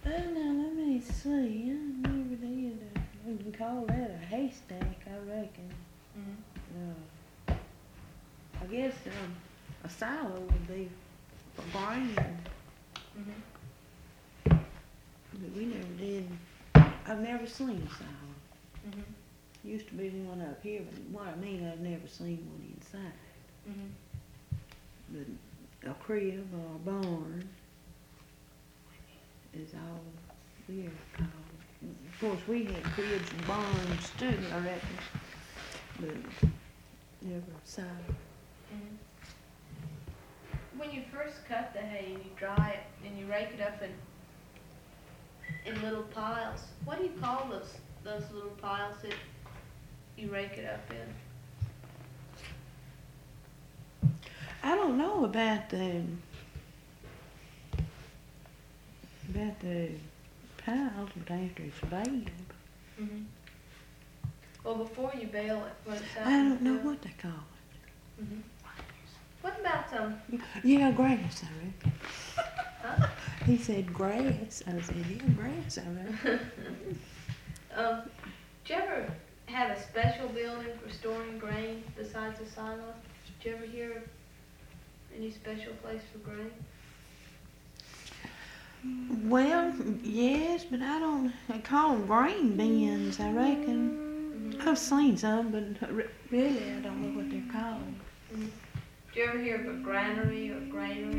Now let me see. I never did. We can call that a haystack, I reckon. I guess a silo would be for grain, but we never did. I've never seen a silo. Used to be one up here, but what I mean, I've never seen one inside. But a crib or a barn is all we're called. Of course, we had cribs and barns too, I reckon, but never a silo. When you first cut the hay and you dry it and you rake it up in little piles, what do you call those little piles that you rake it up in? I don't know about the piles, but after it's baled. Well, before you bale it, what it's I don't know what they call it. What about Yeah, grass, I reckon. Huh? He said grass. I said, yeah, grass, I reckon. Do you ever have a special building for storing grain besides a silo? Did you ever hear of any special place for grain? Well, yes, but I call them grain bins, I reckon. I've seen some, but really I don't know what they're called. Do you ever hear of a granary or granary?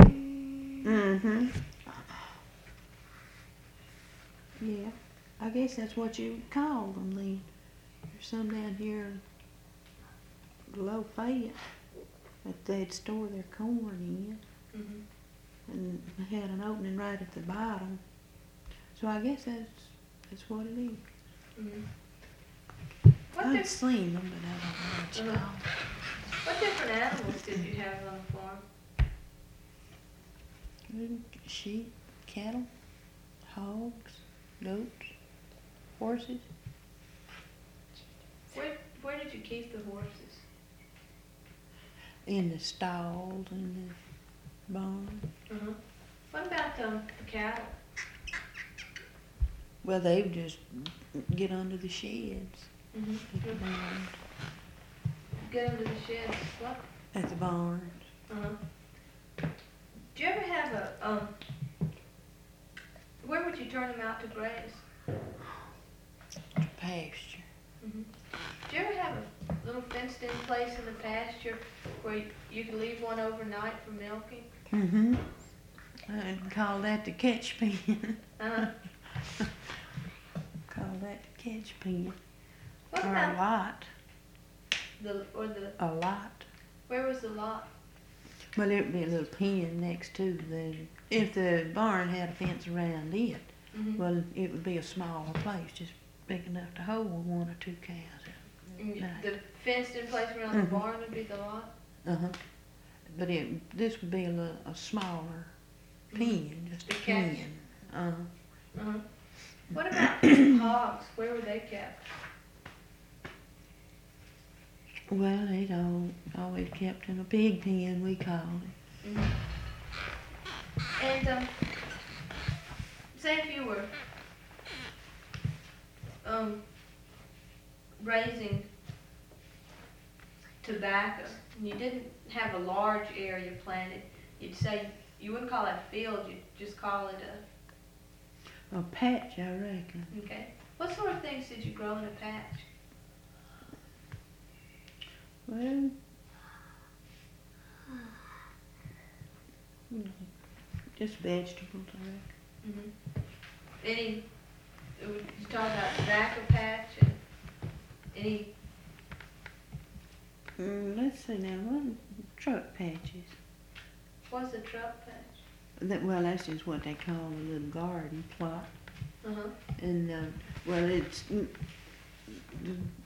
Yeah, I guess that's what you call them then. There's some down here below Fayette that they'd store their corn in. And they had an opening right at the bottom. So I guess that's what it is. I've seen them, but I don't know what you call them. What different animals did you have on the farm? Sheep, cattle, hogs, goats, horses. Where did you keep the horses? In the stalls and the barn. What about the cattle? Well, they would just get under the sheds. Get under the sheds. What? At the barns. Do you ever have a where would you turn them out to graze? To pasture. Do you ever have a little fenced-in place in the pasture where you could leave one overnight for milking? I'd call that the catch pen. Call that the catch pen. What or about a lot. A lot. Where was the lot? Well, there'd be a little pen next to if the barn had a fence around it, well, it would be a smaller place, just big enough to hold one or two cows. The fenced-in place around the barn would be the lot? But this would be a smaller pen, just a pen. What about hogs? Where were they kept? Well, they'd always kept in a pig pen, we called it. And say if you were raising tobacco and you didn't have a large area planted, you'd say you wouldn't call it a field, you'd just call it a patch, I reckon. Okay. What sort of things did you grow in a patch? Well, just vegetables, I reckon. You talk about tobacco patch and any? Let's see now, what truck patches? What's a truck patch? Well, that's just what they call a little garden plot. Uh-huh. And, well, it's